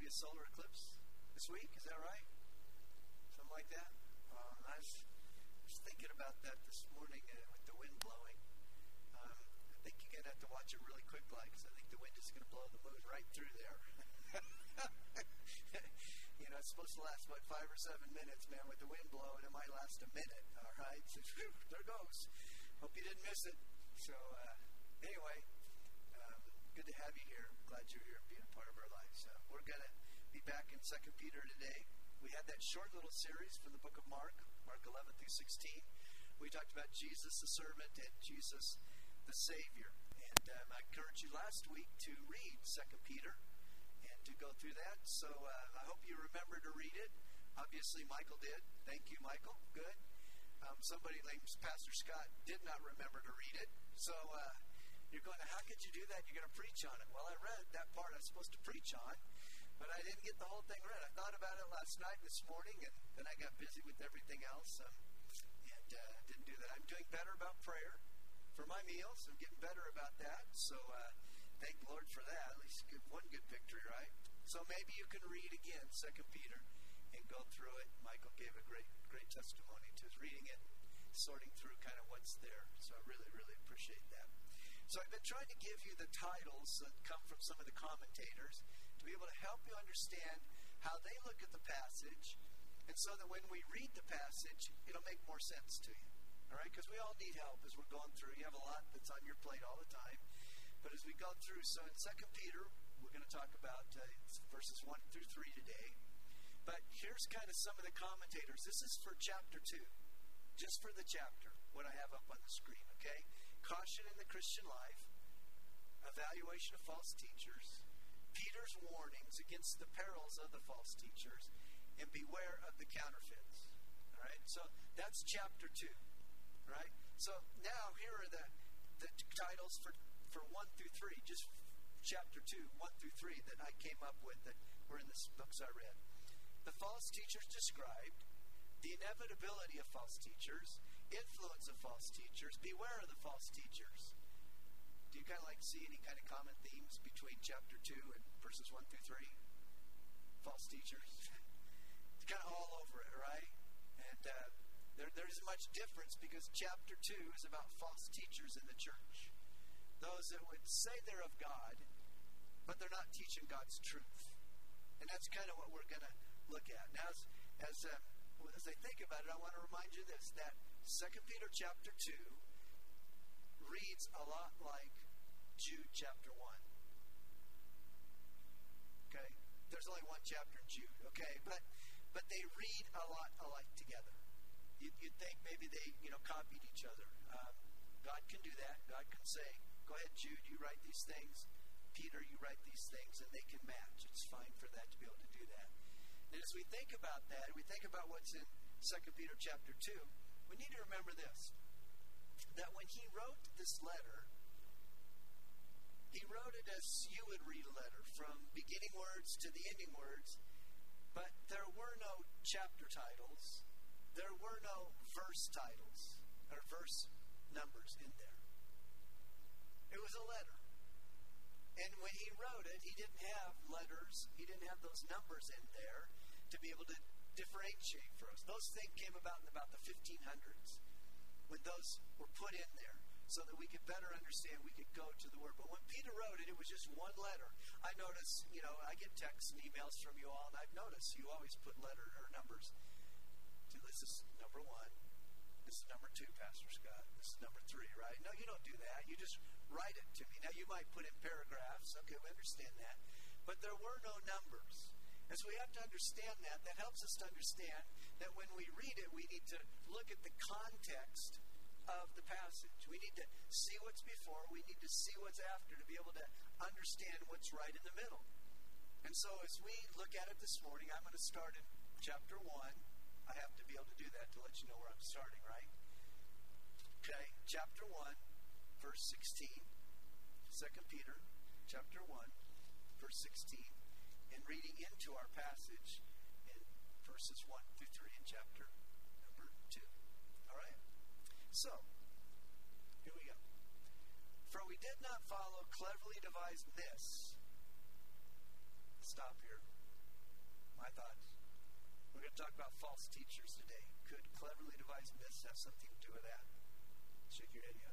a solar eclipse this week. Is that right? Something like that? I was thinking about that this morning with the wind blowing. I think you're going to have to watch it really quick, because I think the wind is going to blow the moon right through there. It's supposed to last, 5 or 7 minutes, man. With the wind blowing, it might last a minute, all right? So, there goes. Hope you didn't miss it. So, anyway, good to have you here. Glad you're here being a part of our lives. We're going to be back in 2 Peter today. We had that short little series from the book of Mark 11 through 16. We talked about Jesus the servant and Jesus the Savior. And I encouraged you last week to read 2 Peter and to go through that. So I hope you remember to read it. Obviously, Michael did. Thank you, Michael. Good. Somebody named Pastor Scott did not remember to read it. So you're going, how could you do that? You're going to preach on it. Well, I read that part I was supposed to preach on, but I didn't get the whole thing read. I thought about it last night, this morning, and then I got busy with everything else and didn't do that. I'm doing better about prayer for my meals. I'm getting better about that. So thank the Lord for that. At least give one good victory, right? So maybe you can read again 2 Peter and go through it. Michael gave a great testimony to his reading it, sorting through kind of what's there. So I really, really appreciate that. So I've been trying to give you the titles that come from some of the commentators to be able to help you understand how they look at the passage, and so that when we read the passage, it'll make more sense to you. All right? Because we all need help as we're going through. You have a lot that's on your plate all the time. But as we go through, so in 2 Peter, we're going to talk about verses 1 through 3 today. But here's kind of some of the commentators. This is for chapter 2. Just for the chapter, what I have up on the screen, okay? Caution in the Christian life, evaluation of false teachers, Peter's warnings against the perils of the false teachers, and beware of the counterfeits. All right? So that's chapter 2. All right? So now here are the titles for 1 through 3, just chapter 2, 1 through 3 that I came up with that were in the books I read. The false teachers described, the inevitability of false teachers, influence of false teachers, beware of the false teachers. Do you kind of see any kind of common themes between chapter 2 and verses 1 through 3? False teachers. It's kind of all over it, right? And there isn't much difference because chapter 2 is about false teachers in the church. Those that would say they're of God, but they're not teaching God's truth. And that's kind of what we're going to look at. Now, as I think about it, I want to remind you this, that 2 Peter chapter 2 reads a lot like Jude chapter 1. Okay? There's only one chapter in Jude, okay? But they read a lot alike together. You'd think maybe they, copied each other. God can do that. God can say, go ahead, Jude, you write these things. Peter, you write these things, and they can match. It's fine for that to be able to do that. And as we think about that, we think about what's in 2 Peter chapter 2, we need to remember this, that when he wrote this letter, he wrote it as you would read a letter, from beginning words to the ending words, but there were no chapter titles, there were no verse titles, or verse numbers in there. It was a letter. And when he wrote it, he didn't have letters, he didn't have those numbers in there to be able to differentiate for us. Those things came about in about the 1500s when those were put in there so that we could better understand, we could go to the Word. But when Peter wrote it, it was just one letter. I notice, I get texts and emails from you all, and I've noticed you always put letter or numbers. So this is number 1. This is number 2, Pastor Scott. This is number 3, right? No, you don't do that. You just write it to me. Now, you might put in paragraphs. Okay, we understand that. But there were no numbers. And so we have to understand that. That helps us to understand that when we read it, we need to look at the context of the passage. We need to see what's before. We need to see what's after to be able to understand what's right in the middle. And so as we look at it this morning, I'm going to start in chapter 1. I have to be able to do that to let you know where I'm starting, right? Okay, chapter 1, verse 16. 2 Peter, chapter 1, verse 16. And reading into our passage in verses 1 through 3 in chapter number 2. All right? So, here we go. For we did not follow cleverly devised myths. Stop here. my thoughts. We're going to talk about false teachers today. Could cleverly devised myths have something to do with that? Shake your head, yes.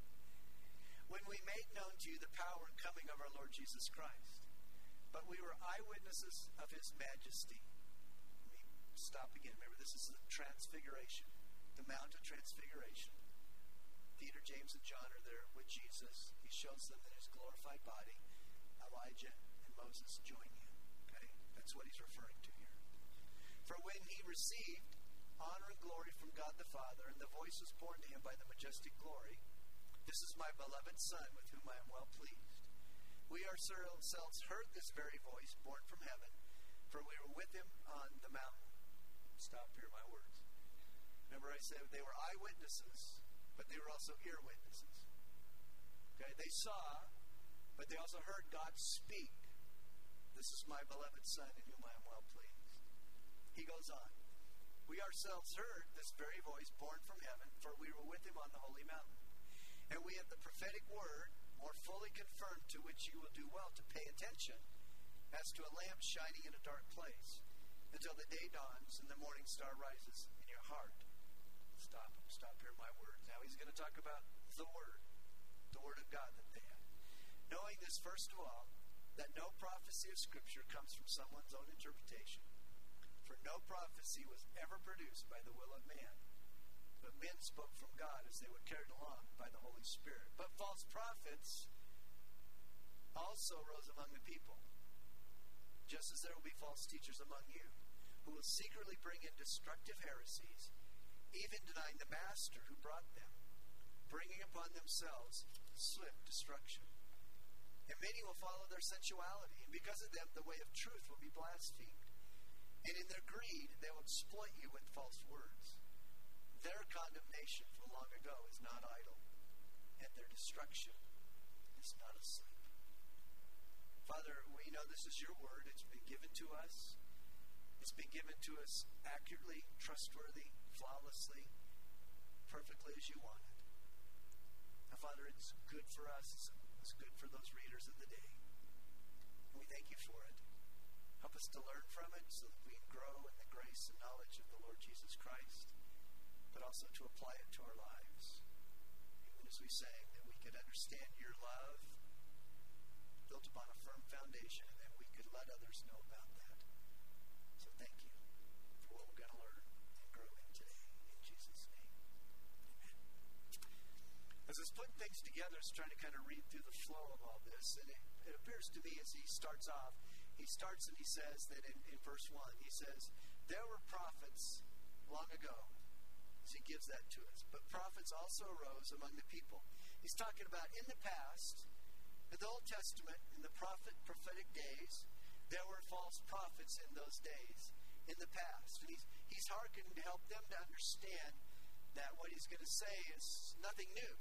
When we made known to you the power and coming of our Lord Jesus Christ, but we were eyewitnesses of his majesty. Let me stop again. Remember, this is the transfiguration, the Mount of Transfiguration. Peter, James, and John are there with Jesus. He shows them in his glorified body. Elijah and Moses join him. Okay? That's what he's referring to here. For when he received honor and glory from God the Father, and the voice was borne to him by the majestic glory, this is my beloved Son, with whom I am well pleased. We ourselves heard this very voice borne from heaven, for we were with him on the mountain. Stop here, my words. Remember I said they were eyewitnesses, but they were also ear witnesses. Okay, they saw, but they also heard God speak. This is my beloved Son, in whom I am well pleased. He goes on. We ourselves heard this very voice borne from heaven, for we were with him on the holy mountain. And we have the prophetic word more fully confirmed, to which you will do well to pay attention, as to a lamp shining in a dark place, until the day dawns and the morning star rises in your heart. Stop here, my words. Now he's going to talk about the Word of God that they have. Knowing this, first of all, that no prophecy of Scripture comes from someone's own interpretation. For no prophecy was ever produced by the will of man, but men spoke from God as they were carried along by the Holy Spirit. But false prophets also rose among the people, just as there will be false teachers among you, who will secretly bring in destructive heresies, even denying the Master who brought them, bringing upon themselves swift destruction. And many will follow their sensuality, and because of them the way of truth will be blasphemed. And in their greed they will exploit you with false words. Their condemnation from long ago is not idle, and their destruction is not asleep. Father, we know this is your word. It's been given to us. It's been given to us accurately, trustworthy, flawlessly, perfectly as you wanted. Now, Father, it's good for us. It's good for those readers of the day. And we thank you for it. Help us to learn from it so that we can grow in the grace and knowledge of the Lord Jesus Christ, but also to apply it to our lives. Even as we sang, that we could understand your love built upon a firm foundation, and that we could let others know about that. So thank you for what we're going to learn and grow in today. In Jesus' name, amen. As I was putting things together, I was trying to kind of read through the flow of all this, and it appears to me as he starts off, he starts and he says that in verse 1, he says, there were prophets long ago. So he gives that to us. But prophets also arose among the people. He's talking about in the past, in the Old Testament, in the prophetic days, there were false prophets in those days, in the past. And he's hearkening to help them to understand that what he's going to say is nothing new.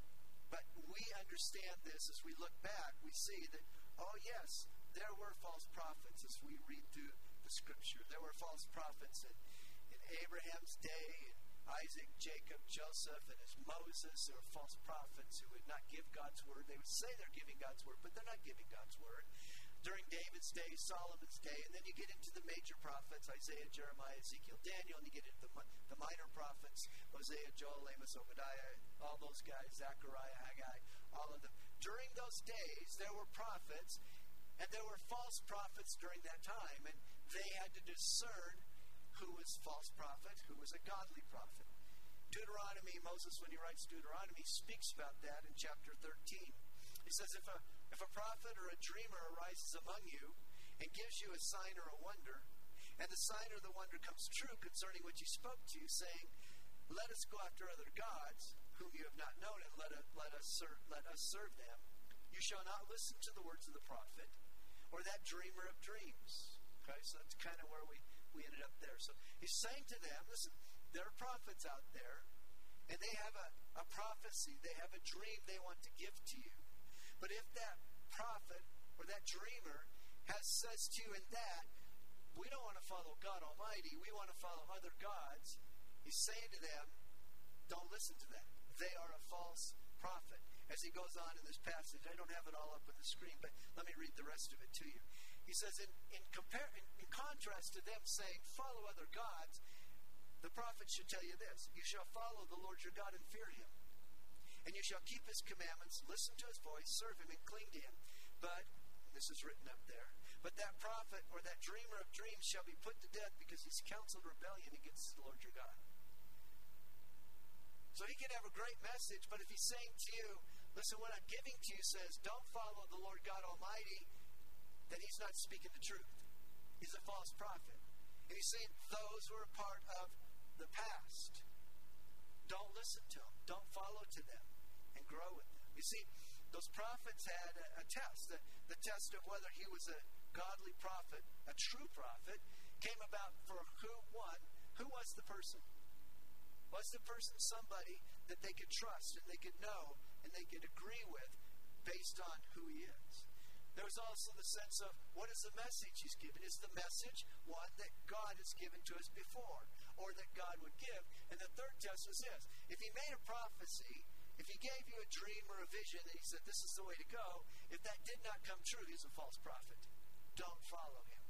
But we understand this as we look back. We see that, oh yes, there were false prophets as we read through the Scripture. There were false prophets in Abraham's day, and Isaac, Jacob, Joseph, and as Moses. There were false prophets who would not give God's word. They would say they're giving God's word, but they're not giving God's word. During David's day, Solomon's day, and then you get into the major prophets, Isaiah, Jeremiah, Ezekiel, Daniel, and you get into the minor prophets, Hosea, Joel, Amos, Obadiah, all those guys, Zechariah, Haggai, all of them. During those days, there were prophets, and there were false prophets during that time, and they had to discern who was false prophet, who was a godly prophet. Deuteronomy, Moses, when he writes Deuteronomy, speaks about that in chapter 13. He says, if a prophet or a dreamer arises among you and gives you a sign or a wonder, and the sign or the wonder comes true concerning what you spoke to you, saying, let us go after other gods, whom you have not known, and let us serve them, you shall not listen to the words of the prophet, or that dreamer of dreams. Okay, so that's kind of where we ended up there. So he's saying to them, listen, there are prophets out there, and they have a prophecy, they have a dream they want to give to you. But if that prophet or that dreamer says to you in that, we don't want to follow God Almighty, we want to follow other gods, he's saying to them, don't listen to them. They are a false prophet. As he goes on in this passage, I don't have it all up on the screen, but let me read the rest of it to you. He says, in contrast to them saying, follow other gods, the prophet should tell you this: you shall follow the Lord your God and fear him. And you shall keep his commandments, listen to his voice, serve him, and cling to him. But, this is written up there, but that prophet or that dreamer of dreams shall be put to death because he's counseled rebellion against the Lord your God. So he can have a great message, but if he's saying to you, listen, what I'm giving to you says, don't follow the Lord God Almighty, then he's not speaking the truth. He's a false prophet. And he's saying those who are part of the past, don't listen to them. Don't follow to them and grow with them. You see, those prophets had a test. The test of whether he was a godly prophet, a true prophet, came about for who won. Who was the person? Was the person somebody that they could trust and they could know and they could agree with based on who he is? There was also the sense of, what is the message he's given? Is the message one that God has given to us before, or that God would give? And the third test was this: if he made a prophecy, if he gave you a dream or a vision and he said this is the way to go, if that did not come true, he's a false prophet. Don't follow him.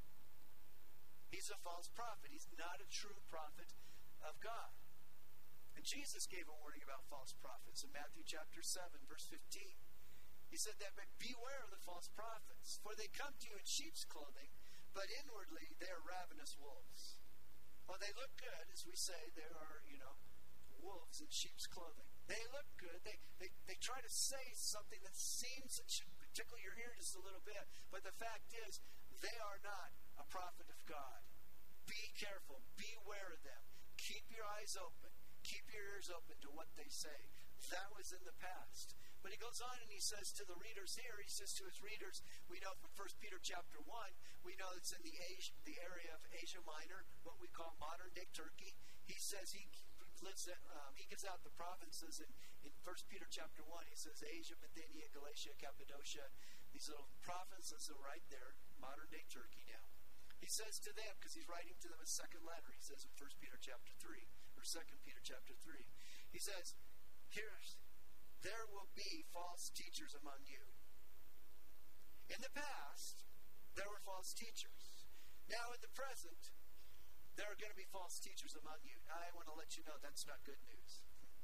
He's a false prophet. He's not a true prophet of God. And Jesus gave a warning about false prophets in Matthew chapter 7, verse 15. He said that, but beware of the false prophets, for they come to you in sheep's clothing, but inwardly they are ravenous wolves. Well, they look good, as we say, there are, wolves in sheep's clothing. They look good. They try to say something that seems it should tickle your ear just a little bit, but the fact is, they are not a prophet of God. Be careful. Beware of them. Keep your eyes open. Keep your ears open to what they say. That was in the past. But he goes on and he says to the readers here, he says to his readers, we know from 1 Peter chapter 1, we know it's in the area of Asia Minor, what we call modern-day Turkey. He says he gives out the provinces in 1 Peter chapter 1. He says Asia, Bithynia, Galatia, Cappadocia, these little provinces are right there, modern-day Turkey now. He says to them, because he's writing to them a second letter, he says in 1 Peter chapter 3, or 2 Peter chapter 3, he says, there will be false teachers among you. In the past, there were false teachers. Now in the present, there are going to be false teachers among you. I want to let you know that's not good news.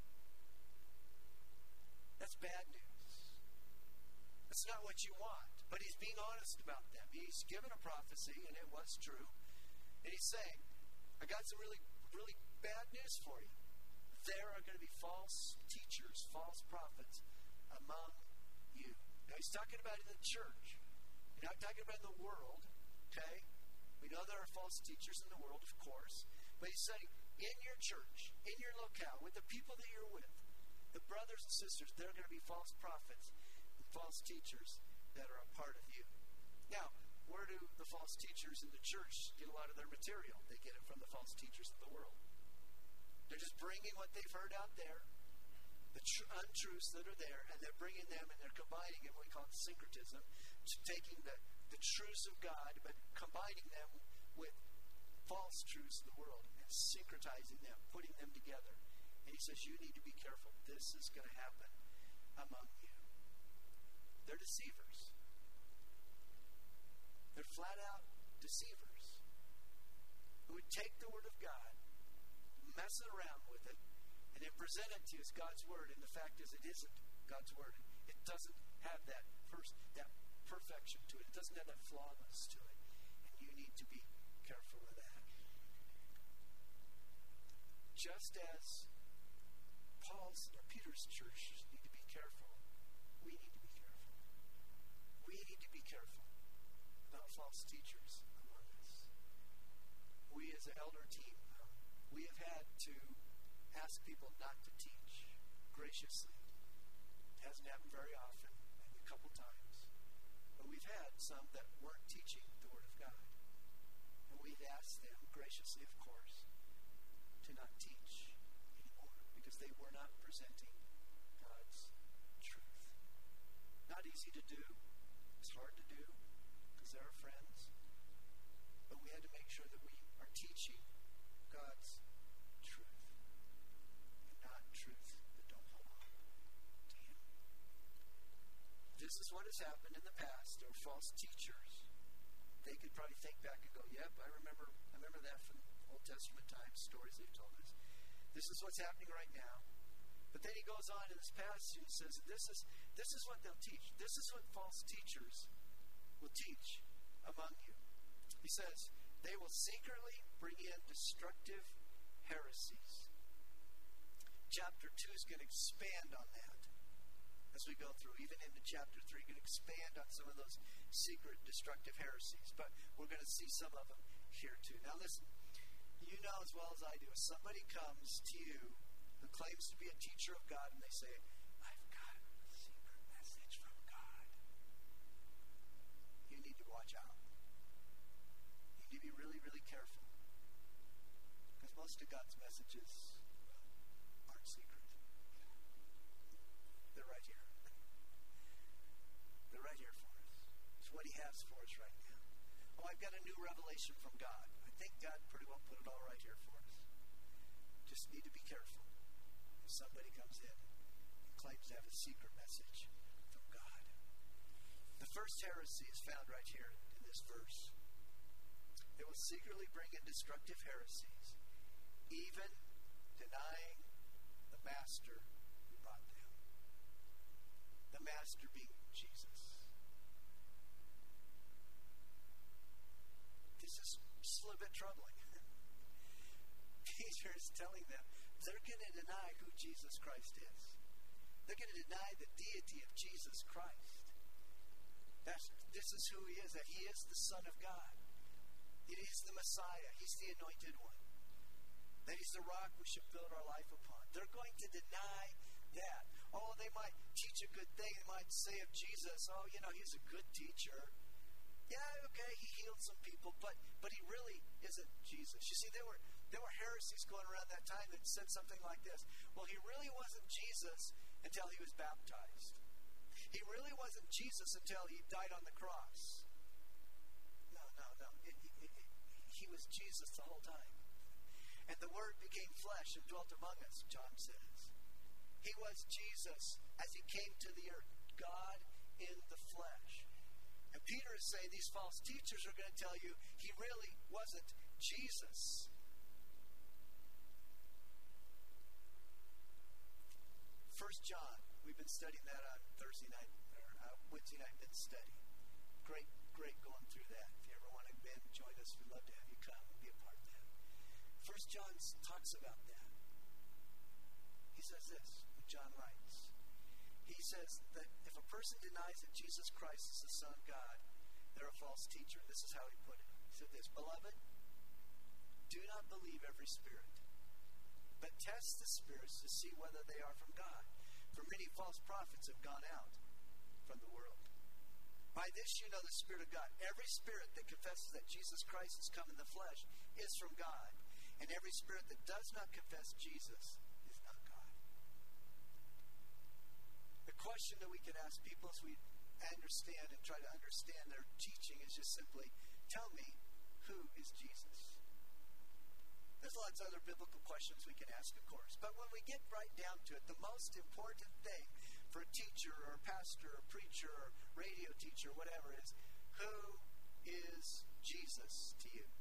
That's bad news. That's not what you want. But he's being honest about them. He's given a prophecy, and it was true. And he's saying, I got some really, really bad news for you. There are going to be false teachers, false prophets among you. Now, he's talking about in the church. He's not talking about in the world, okay? We know there are false teachers in the world, of course. But he's saying, in your church, in your locale, with the people that you're with, the brothers and sisters, there are going to be false prophets and false teachers that are a part of you. Now, where do the false teachers in the church get a lot of their material? They get it from the false teachers of the world. They're just bringing what they've heard out there, the untruths that are there, and they're bringing them and they're combining it, what we call it syncretism, taking the truths of God, but combining them with false truths of the world and syncretizing them, putting them together. And he says, you need to be careful. This is going to happen among you. They're deceivers. They're flat out deceivers who would take the Word of God, mess it around with it, and then present it to you as God's Word. And the fact is, it isn't God's Word. It doesn't have that perfection to it. It doesn't have that flawness to it. And you need to be careful of that. Just as Peter's church need to be careful, we need to be careful. We need to be careful about false teachers among us. We as an elder team, we have had to ask people not to teach graciously. It hasn't happened very often, maybe a couple times. But we've had some that weren't teaching the Word of God. And we've asked them, graciously of course, to not teach anymore because they were not presenting God's truth. Not easy to do. It's hard to do because they're our friends. But we had to make sure that we are teaching God's truth and not truth that don't belong to Him. This is what has happened in the past. There were false teachers. they could probably think back and go, yep, I remember that from Old Testament times, stories they've told us. This is what's happening right now. But then he goes on in this passage and says, this is what they'll teach. This is what false teachers will teach among you. He says, they will secretly bring in destructive heresies. Chapter 2 is going to expand on that as we go through. Even into chapter 3, going to expand on some of those secret destructive heresies. But we're going to see some of them here too. Now listen, you know as well as I do, if somebody comes to you who claims to be a teacher of God and they say, I've got a secret message from God, you need to watch out. You need to be really, really careful. Because most of God's messages, well, aren't secret. They're right here. They're right here for us. It's what he has for us right now. Oh, I've got a new revelation from God. I think God pretty well put it all right here for us. Just need to be careful. If somebody comes in and claims to have a secret message from God. The first heresy is found right here in this verse. They will secretly bring in destructive heresies, even denying the master who brought them. The master being Jesus. This is just a little bit troubling. Peter is telling them they're going to deny who Jesus Christ is. They're going to deny the deity of Jesus Christ. This is who he is, that he is the Son of God. He's the Messiah. He's the anointed one. That he's the rock we should build our life upon. They're going to deny that. Oh, they might teach a good thing. They might say of Jesus, oh, he's a good teacher. Yeah, okay, he healed some people, but he really isn't Jesus. You see, there were heresies going around that time that said something like this. Well, he really wasn't Jesus until he was baptized. He really wasn't Jesus until he died on the cross. No. He was Jesus the whole time. And the Word became flesh and dwelt among us, John says. He was Jesus as he came to the earth, God in the flesh. And Peter is saying these false teachers are going to tell you he really wasn't Jesus. 1 John, we've been studying that on Thursday night, or Wednesday night, been studying. Great going through that. If you ever want to join us, we'd love to have you come and be a part of that. 1 John talks about that. He says this, when John writes. He says that if a person denies that Jesus Christ is the Son of God, they're a false teacher. This is how he put it. He said this, Beloved, do not believe every spirit, but test the spirits to see whether they are from God. For many false prophets have gone out from the world. By this you know the Spirit of God. Every spirit that confesses that Jesus Christ has come in the flesh is from God. And every spirit that does not confess Jesus is not God. The question that we can ask people as we understand and try to understand their teaching is just simply, tell me, who is Jesus? There's lots of other biblical questions we can ask, of course. But when we get right down to it, the most important thing for a teacher or a pastor or a preacher or radio teacher, whatever, is who is Jesus to you?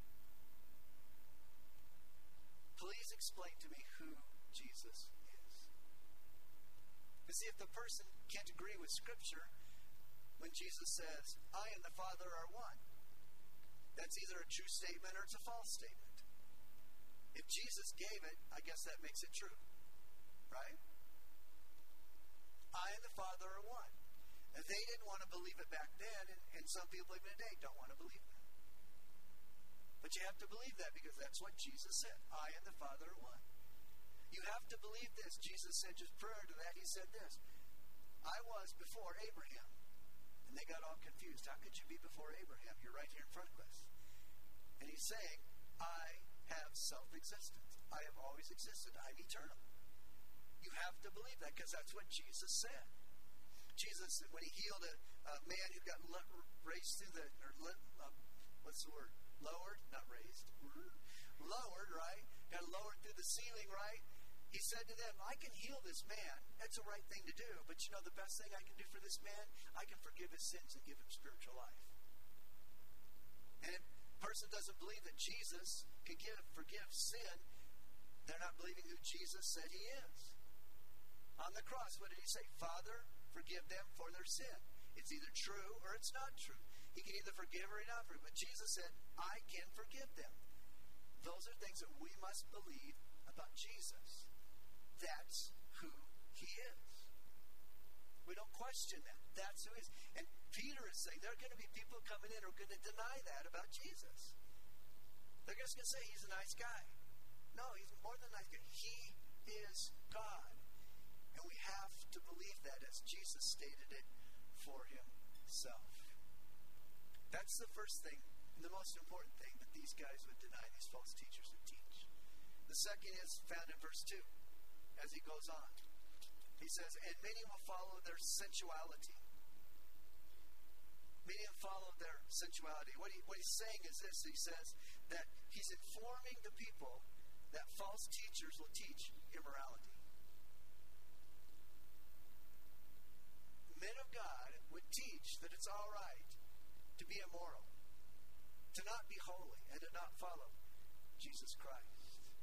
Please explain to me who Jesus is. You see, if the person can't agree with Scripture when Jesus says, I and the Father are one, that's either a true statement or it's a false statement. If Jesus gave it, I guess that makes it true. Right? I and the Father are one. And they didn't want to believe it back then, and some people even today don't want to believe that. But you have to believe that because that's what Jesus said. I and the Father are one. You have to believe this. Jesus said just prior to that, he said this. I was before Abraham. And they got all confused. How could you be before Abraham? You're right here in front of us. And he's saying, I have self-existence. I have always existed. I'm eternal. You have to believe that because that's what Jesus said. Jesus, when he healed a man who got raised through the, what's the word? Lowered, not raised. Lowered, right? Got lowered through the ceiling, right? He said to them, I can heal this man. That's the right thing to do. But you know the best thing I can do for this man? I can forgive his sins and give him spiritual life. person doesn't believe that Jesus can forgive sin, they're not believing who Jesus said he is. On the cross, what did he say? Father, forgive them for their sin. It's either true or it's not true. He can either forgive or not forgive. But Jesus said, I can forgive them. Those are things that we must believe about Jesus. That's who he is. We don't question that. That's who he is. And Peter is saying there are going to be people coming in who are going to deny that about Jesus. They're just going to say he's a nice guy. No, he's more than a nice guy. He is God. And we have to believe that as Jesus stated it for himself. That's the first thing, and the most important thing that these guys would deny, these false teachers would teach. The second is found in verse 2 as he goes on. He says, and many will follow their sensuality. Many will follow their sensuality. What he's saying is this. He says that he's informing the people that false teachers will teach immorality. Men of God would teach that it's all right to be immoral, to not be holy, and to not follow Jesus Christ.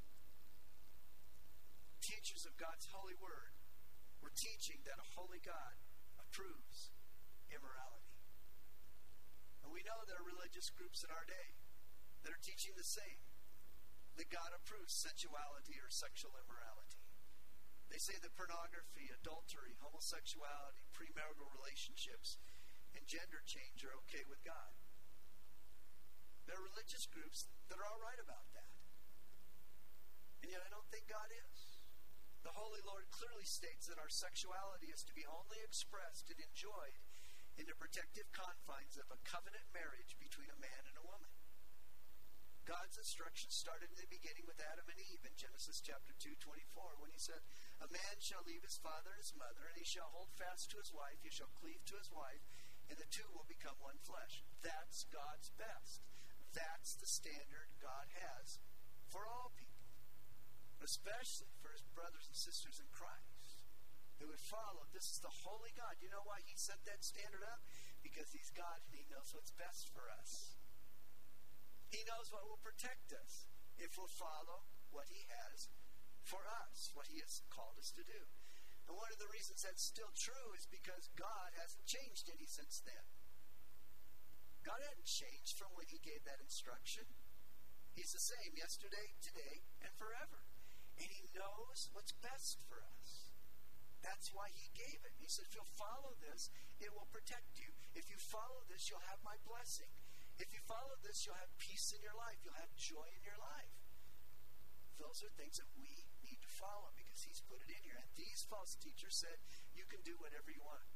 Teachers of God's holy word were teaching that a holy God approves immorality. And we know there are religious groups in our day that are teaching the same, that God approves sensuality or sexual immorality. They say that pornography, adultery, homosexuality, premarital relationships, and gender change are okay with God. There are religious groups that are all right about that. And yet I don't think God is. The Holy Lord clearly states that our sexuality is to be only expressed and enjoyed in the protective confines of a covenant marriage between a man and a woman. God's instructions started in the beginning with Adam and Eve in Genesis chapter 2:24, when he said, a man shall leave his father and his mother, and he shall hold fast to his wife, he shall cleave to his wife, and the two will become one flesh. That's God's best. That's the standard God has for all people, especially for his brothers and sisters in Christ who would follow. This is the holy God. You know why he set that standard up? Because he's God and he knows what's best for us. He knows what will protect us if we'll follow what he has for us, what he has called us to do. And one of the reasons that's still true is because God hasn't changed any since then. God hadn't changed from when he gave that instruction. He's the same yesterday, today, and forever. And he knows what's best for us. That's why he gave it. He said, if you'll follow this, it will protect you. If you follow this, you'll have my blessing. If you follow this, you'll have peace in your life. You'll have joy in your life. Those are things that we need to follow because he's put it in here. And these false teachers said, you can do whatever you want.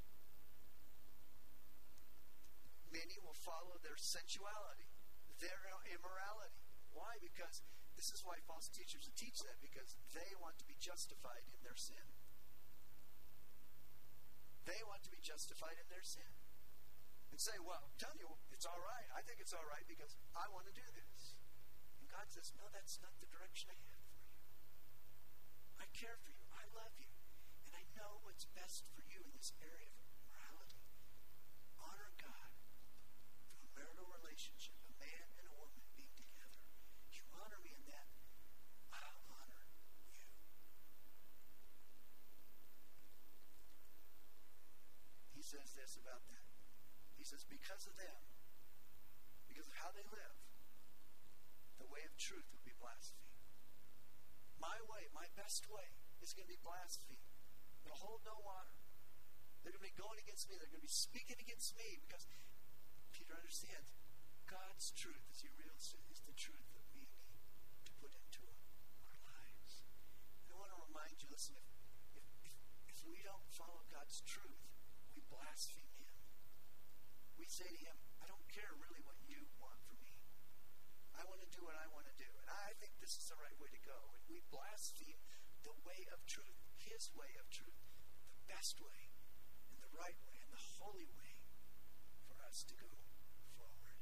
Many will follow their sensuality, their immorality. Why? Because this is why false teachers will teach that, because they want to be justified in their sin. They want to be justified in their sin. And say, well, I'm telling you, it's all right. I think it's all right because I want to do this. And God says, no, that's not the direction I have for you. I care for you. I love you. And I know what's best for you in this area of morality. Honor God through a marital relationship, a man and a woman being together. You honor me in that, I'll honor you. He says this about that. He says, because of them, because of how they live, the way of truth would be blasphemed. My way, my best way, is going to be blasphemed. It'll hold no water. They're going to be going against me. They're going to be speaking against me because Peter understands God's truth, as he reveals it, is the truth that we need to put into our lives. And I want to remind you, listen, if we don't follow God's truth, we blaspheme him. We say to him, I don't care really what you want from me. I want to do what I want to do. And I think this is the right way to go. And we blaspheme the way of truth, his way of truth, the best way, and the right way, and the holy way for us to go forward.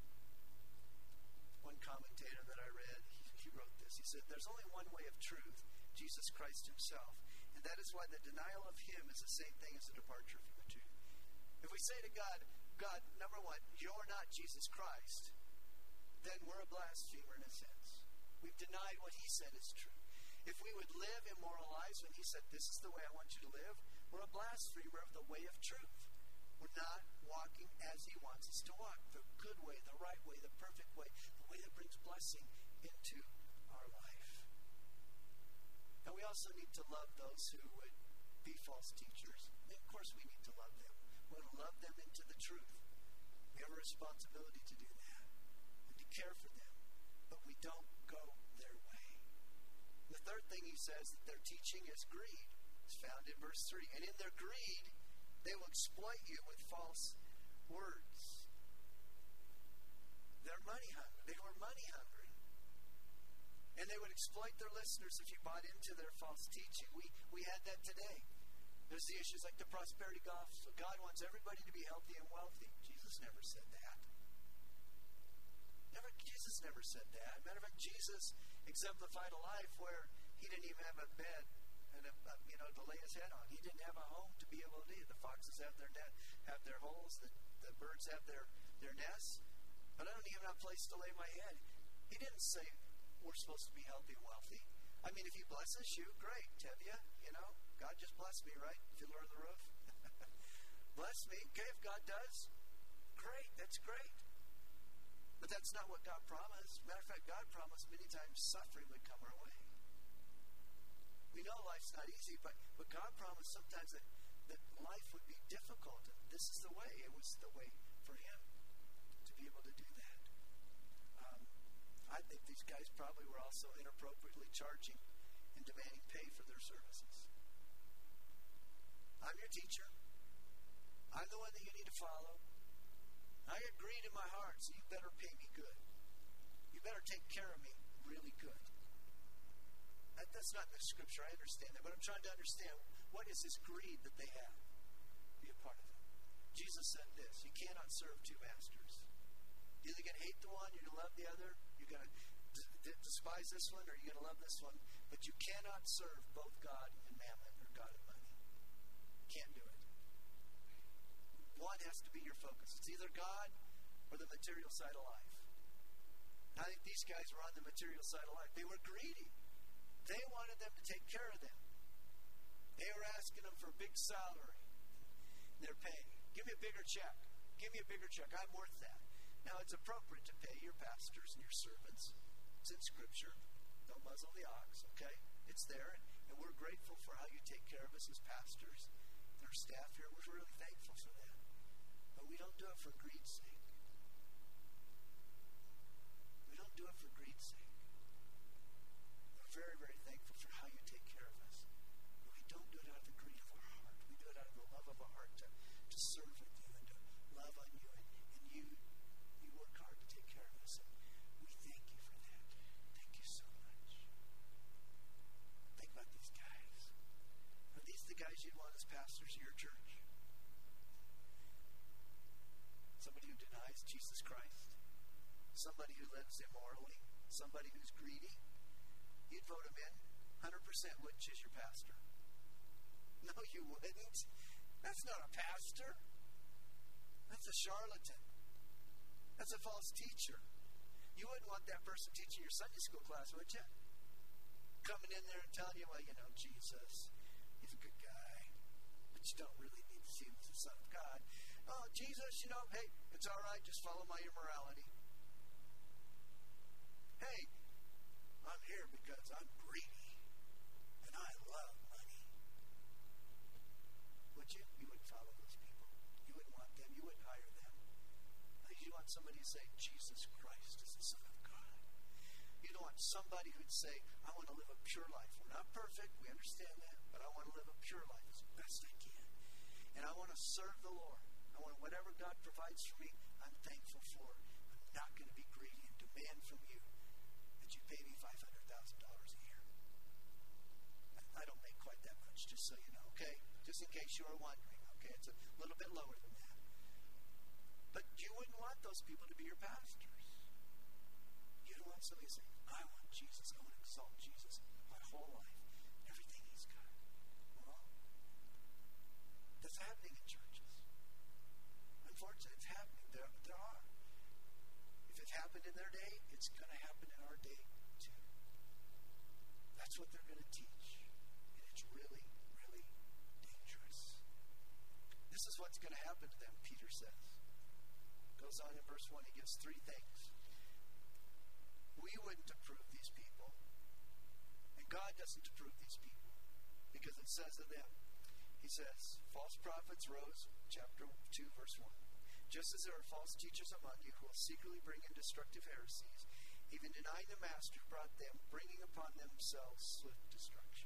One commentator that I read, he wrote this. He said, there's only one way of truth, Jesus Christ himself. And that is why the denial of him is the same thing as a departure from the truth. If we say to God, God, number one, you're not Jesus Christ, then we're a blasphemer in a sense. We've denied what he said is true. If we would live immoral lives when he said, this is the way I want you to live, we're a blasphemer of the way of truth. We're not walking as he wants us to walk. The good way, the right way, the perfect way, the way that brings blessing into our life. And we also need to love those who would be false teachers. And of course we need to love them. We want to love them into the truth. We have a responsibility to do that and to care for them. But we don't go their way. And the third thing he says that their teaching is greed. It's found in verse 3. And in their greed, they will exploit you with false words. They're money hungry. They were money hungry. And they would exploit their listeners if you bought into their false teaching. We had that today. There's the issues like the prosperity gospel. God wants everybody to be healthy and wealthy. Jesus never said that. Jesus never said that. Matter of fact, Jesus exemplified a life where he didn't even have a bed and to lay his head on. He didn't have a home to be able to eat. The foxes have their net, have their holes. The birds have their nests. But I don't even have a place to lay my head. He didn't say we're supposed to be healthy and wealthy. I mean, if he blesses you, great, Tevya. God just blessed me, right? Fiddler on the roof. Bless me. Okay, if God does, great. That's great. But that's not what God promised. Matter of fact, God promised many times suffering would come our way. We know life's not easy, but God promised sometimes that life would be difficult. And this is the way. It was the way for him to be able to do that. I think these guys probably were also inappropriately charging and demanding pay for their services. I'm your teacher. I'm the one that you need to follow. I got greed in my heart, so you better pay me good. You better take care of me really good. That's not in the scripture. I understand that. But I'm trying to understand, what is this greed that they have? Be a part of it. Jesus said this: you cannot serve two masters. You're either going to hate the one, you're going to love the other. You're going to despise this one, or you're going to love this one. But you cannot serve both God and mammon, or God and money. Can't do it. One has to be your focus. It's either God or the material side of life. I think these guys were on the material side of life. They were greedy. They wanted them to take care of them. They were asking them for a big salary. They're paying. Give me a bigger check. Give me a bigger check. I'm worth that. Now, it's appropriate to pay your pastors and your servants. It's in Scripture. Don't muzzle the ox, okay? It's there, and we're grateful for how you take care of us as pastors and our staff here. We're really thankful for that. But we don't do it for greed's sake. We don't do it for greed's sake. We're very, very thankful for how you take care of us. But we don't do it out of the greed of our heart. We do it out of the love of our heart to serve with you and to love on you. And you work hard to take care of us. And we thank you for that. Thank you so much. Think about these guys. Are these the guys you'd want as pastors of your church? Somebody who denies Jesus Christ. Somebody who lives immorally. Somebody who's greedy. You'd vote him in 100%, wouldn't you, as your pastor? No, you wouldn't. That's not a pastor. That's a charlatan. That's a false teacher. You wouldn't want that person teaching your Sunday school class, would you? Coming in there and telling you, well, Jesus, he's a good guy, but you don't really need to see him as the Son of God. Oh, Jesus, hey, it's all right, just follow my immorality. Hey, I'm here because I'm greedy and I love money. Would you? You wouldn't follow those people. You wouldn't want them. You wouldn't hire them. I think you want somebody to say, Jesus Christ is the Son of God. You don't want somebody who'd say, I want to live a pure life. We're not perfect, we understand that, but I want to live a pure life as best I can. And I want to serve the Lord. I want whatever God provides for me, I'm thankful for. I'm not going to be greedy and demand from you that you pay me $500,000 a year. I don't make quite that much, just so you know, okay? Just in case you are wondering, okay? It's a little bit lower than that. But you wouldn't want those people to be your pastors. You don't want somebody to say, I want Jesus, I want to exalt Jesus my whole life, everything he's got. Well, that's happening in churches. Unfortunately, it's happening. There are. If it happened in their day, what they're going to teach. And it's really, really dangerous. This is what's going to happen to them, Peter says. Goes on in verse 1, he gives three things. We wouldn't approve these people, and God doesn't approve these people, because it says of them, he says, false prophets rose, chapter 2, verse 1. Just as there are false teachers among you who will secretly bring in destructive heresies, even denying the master who brought them, bringing upon themselves swift destruction.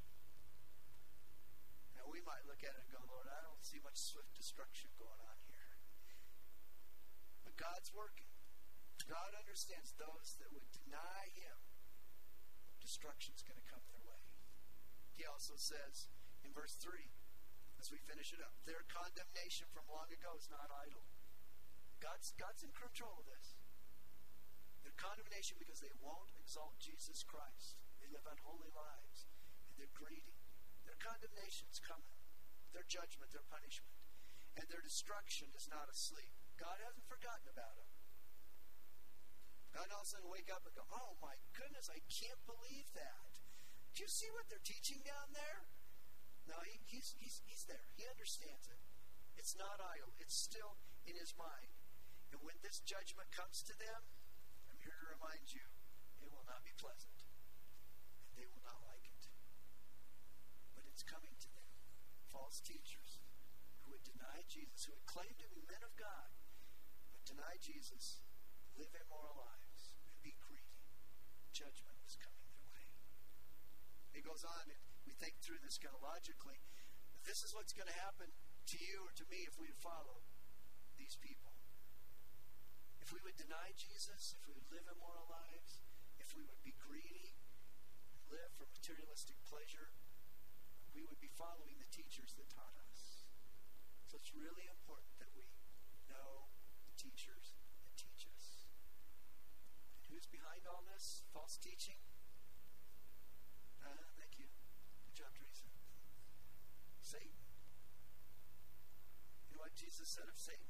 Now we might look at it and go, Lord, I don't see much swift destruction going on here. But God's working. God understands those that would deny Him. Destruction's going to come their way. He also says in verse 3, as we finish it up, their condemnation from long ago is not idle. God's in control of this. Their condemnation because they won't exalt Jesus Christ. They live unholy lives. And they're greedy. Their condemnation's coming. Their judgment, their punishment. And their destruction is not asleep. God hasn't forgotten about them. God all of a sudden wake up and go, oh my goodness, I can't believe that. Do you see what they're teaching down there? No, he's there. He understands it. It's not idle. It's still in His mind. And when this judgment comes to them, I'm here to remind you, it will not be pleasant. And they will not like it. But it's coming to them. False teachers who would deny Jesus, who would claim to be men of God, but deny Jesus, live immoral lives, and be greedy. Judgment is coming their way. It goes on, and we think through this kind of logically. This is what's going to happen to you or to me if we follow these people. If we would deny Jesus, if we would live immoral lives, if we would be greedy, and live for materialistic pleasure, we would be following the teachers that taught us. So it's really important that we know the teachers that teach us. And who's behind all this false teaching? Thank you. Good job, Teresa. Satan. You know what Jesus said of Satan?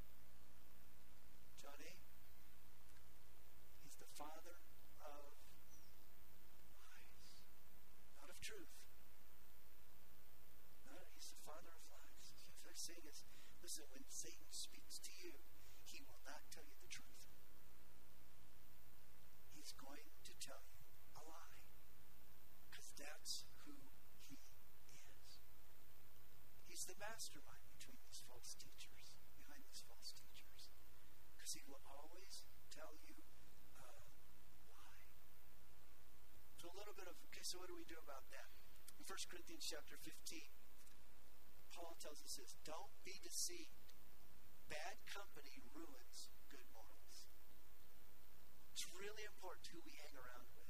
John 8. He's the father of lies. Not of truth. No, he's the father of lies. What they're saying is, listen, when Satan speaks to you, he will not tell you the truth. He's going to tell you a lie. Because that's who he is. He's the mastermind between these false teachers, behind these false teachers. Because he will always tell you a lie. So a little bit of, okay, so what do we do about that? In 1 Corinthians chapter 15, Paul tells us this, don't be deceived. Bad company ruins good morals. It's really important who we hang around with.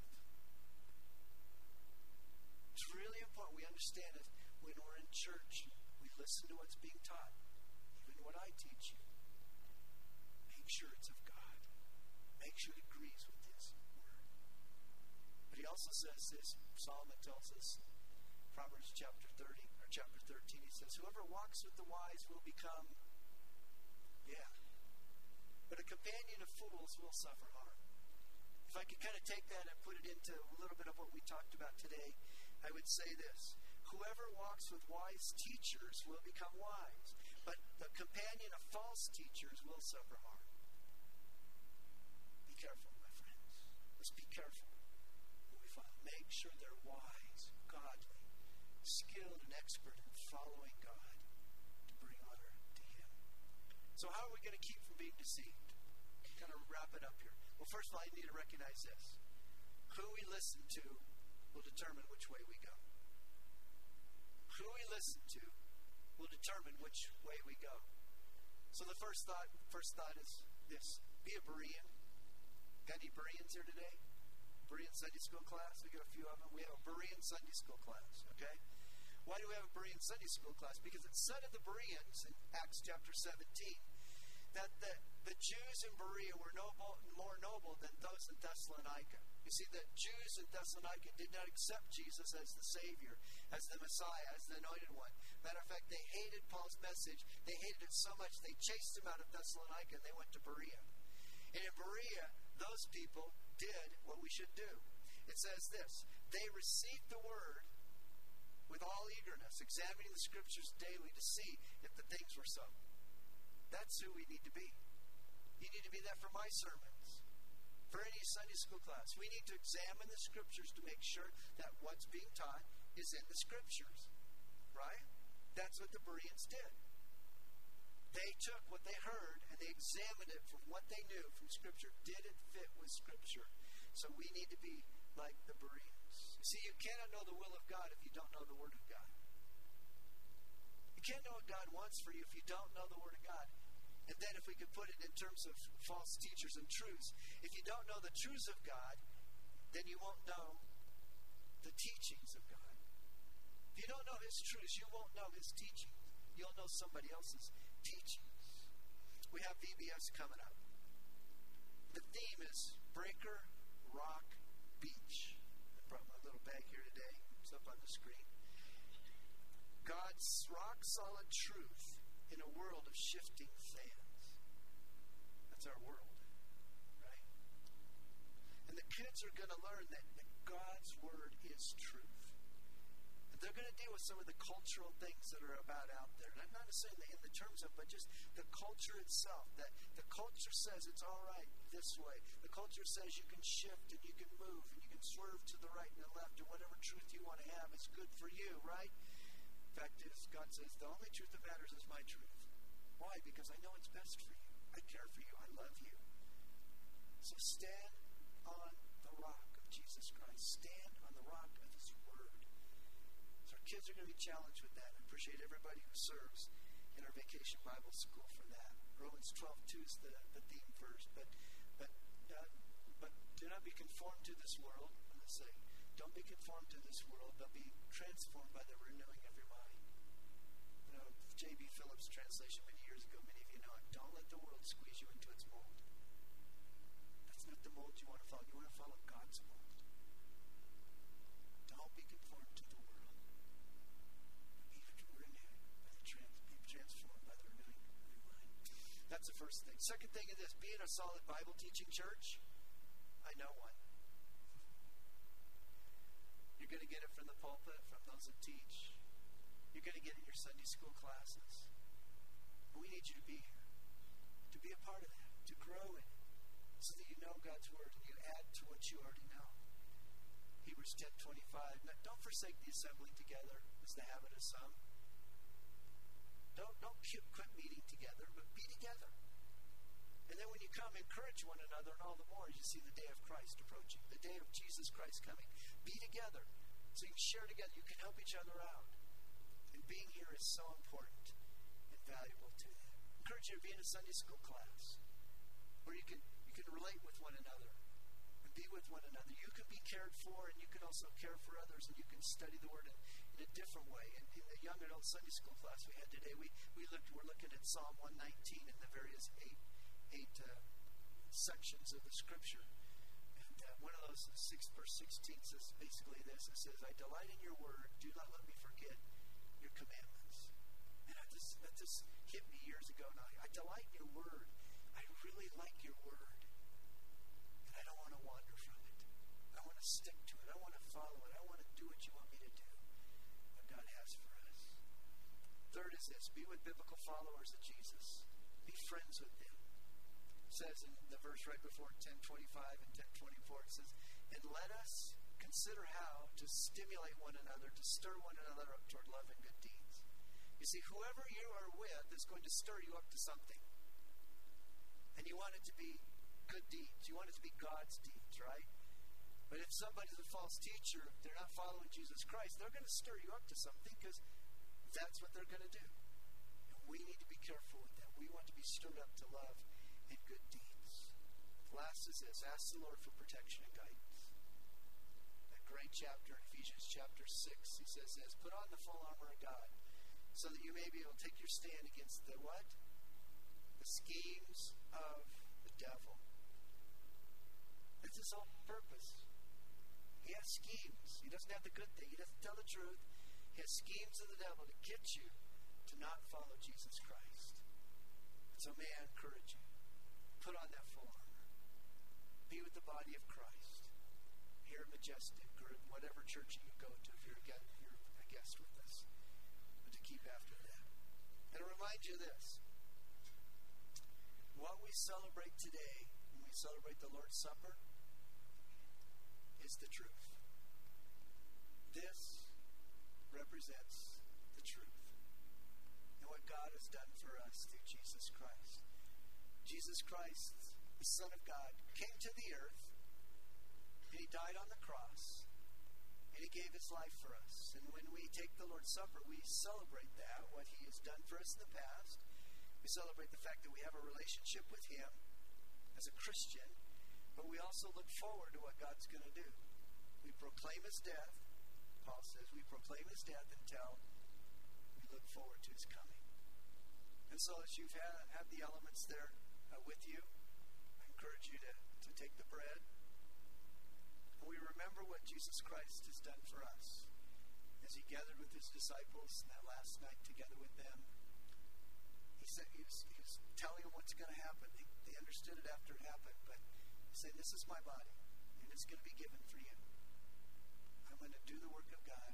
It's really important we understand it when we're in church. We listen to what's being taught. Even what I teach you. Make sure it's of God. Make sure it agrees with His Word. But he also says this, Solomon tells us, Proverbs chapter 30, or chapter 13, he says, whoever walks with the wise will become, but a companion of fools will suffer harm. If I could kind of take that and put it into a little bit of what we talked about today, I would say this. Whoever walks with wise teachers will become wise, but the companion of false teachers will suffer harm. Be careful, my friends. Let's be careful when we follow. Make sure they're wise, godly, skilled and expert in following God to bring honor to Him. So how are we going to keep from being deceived? Kind of wrap it up here. Well, first of all, I need to recognize this. Who we listen to will determine which way we go. Who we listen to will determine which way we go. So the first thought is this. Be a Berean. Got any Bereans here today? Berean Sunday school class? We got a few of them. We have a Berean Sunday school class, okay? Why do we have a Berean Sunday school class? Because it said of the Bereans in Acts chapter 17 that the Jews in Berea were more noble than those in Thessalonica. You see, the Jews in Thessalonica did not accept Jesus as the Savior, as the Messiah, as the Anointed One. Matter of fact, they hated Paul's message. They hated it so much they chased him out of Thessalonica and they went to Berea. And in Berea, those people did what we should do. It says this, they received the word with all eagerness, examining the scriptures daily to see if the things were so. That's who we need to be. You need to be that for my sermons, for any Sunday school class. We need to examine the scriptures to make sure that what's being taught is in the scriptures. Right? That's what the Bereans did. They took what they heard and they examined it from what they knew from Scripture. Did it fit with Scripture? So we need to be like the Bereans. You see, you cannot know the will of God if you don't know the Word of God. You can't know what God wants for you if you don't know the Word of God. And then if we could put it in terms of false teachers and truths, if you don't know the truths of God, then you won't know the teachings of God. If you don't know His truths, you won't know His teachings. You'll know somebody else's teachings. We have VBS coming up. The theme is Breaker Rock Beach. I brought my little bag here today. It's up on the screen. God's rock-solid truth in a world of shifting sands. That's our world, right? And the kids are going to learn that God's Word is truth. They're going to deal with some of the cultural things that are about out there. And I'm not saying that in the terms of, but just the culture itself. That the culture says it's all right this way. The culture says you can shift and you can move and you can swerve to the right and the left, and whatever truth you want to have is good for you, right? Fact is, God says the only truth that matters is my truth. Why? Because I know it's best for you. I care for you. I love you. So stand on the rock of Jesus Christ. Stand on the rock of His Word. Kids are going to be challenged with that. I appreciate everybody who serves in our vacation Bible school for that. Romans 12:2 is the theme verse. But do not be conformed to this world. I'm going to say, don't be conformed to this world, but be transformed by the renewing of your mind. You know, J.B. Phillips' translation many years ago, many of you know it. Don't let the world squeeze you into its mold. That's not the mold you want to follow. You want to follow God's mold. Don't be conformed to the world. Transformed by the renewing of your mind. That's the first thing. Second thing is this, being a solid Bible teaching church. I know one. You're going to get it from the pulpit, from those that teach. You're going to get it in your Sunday school classes. We need you to be here, to be a part of that, to grow in it, so that you know God's Word and you add to what you already know. Hebrews 10:25. Now, don't forsake the assembling together, as the habit of some. Don't quit meeting together, but be together. And then when you come, encourage one another, and all the more as you see the day of Christ approaching, the day of Jesus Christ coming. Be together so you can share together. You can help each other out. And being here is so important and valuable to you. I encourage you to be in a Sunday school class where you can relate with one another and be with one another. You can be cared for, and you can also care for others, and you can study the Word in a different way. And in the young adult Sunday school class we had today, we're looking at Psalm 119 and the various eight sections of the Scripture. And one of those, verse 16, says basically this. It says, I delight in your Word. Do not let me forget your commandments. And that just hit me years ago now. I delight in your Word. I really like your Word. And I don't want to wander from it. I want to stick to it. I want to follow it. I want to do what you want me to do. God has for us. Third is this, be with biblical followers of Jesus. Be friends with them. It says in the verse right before 10:25 and 10:24, it says, and let us consider how to stimulate one another, to stir one another up toward love and good deeds. You see, whoever you are with is going to stir you up to something. And you want it to be good deeds. You want it to be God's deeds, right? But if somebody's a false teacher, they're not following Jesus Christ, they're going to stir you up to something because that's what they're going to do. And we need to be careful with that. We want to be stirred up to love and good deeds. Last is this, ask the Lord for protection and guidance. That great chapter in Ephesians chapter 6, he says this, put on the full armor of God so that you may be able to take your stand against the what? The schemes of the devil. That's his whole purpose. He has schemes. He doesn't have the good thing. He doesn't tell the truth. He has schemes of the devil to get you to not follow Jesus Christ. So may I encourage you, put on that full armor. Be with the body of Christ. He here at Majestic or at whatever church you go to if you're a guest with us. But to keep after that. And to remind you of this. What we celebrate today, when we celebrate the Lord's Supper, is the truth. This represents the truth and what God has done for us through Jesus Christ. Jesus Christ, the Son of God, came to the earth, and He died on the cross, and He gave His life for us. And when we take the Lord's Supper, we celebrate that, what He has done for us in the past. We celebrate the fact that we have a relationship with Him as a Christian, but we also look forward to what God's going to do. We proclaim His death. Paul says we proclaim His death until we look forward to His coming. And so as you've had the elements there with you, I encourage you to take the bread. And we remember what Jesus Christ has done for us. As He gathered with His disciples that last night together with them, He said He was telling them what's going to happen. They understood it after it happened, but He said, this is my body, and it's going to be given for you. I'm going to do the work of God.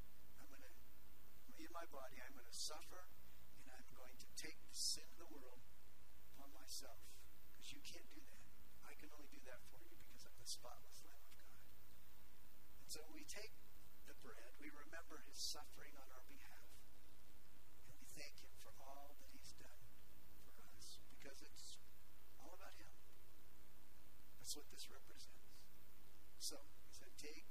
In my body, I'm going to suffer, and I'm going to take the sin of the world upon myself. Because you can't do that. I can only do that for you because I'm the spotless Lamb of God. And so when we take the bread, we remember His suffering on our behalf. And we thank Him for all that He's done for us. Because it's all about Him. That's what this represents. So, He said, take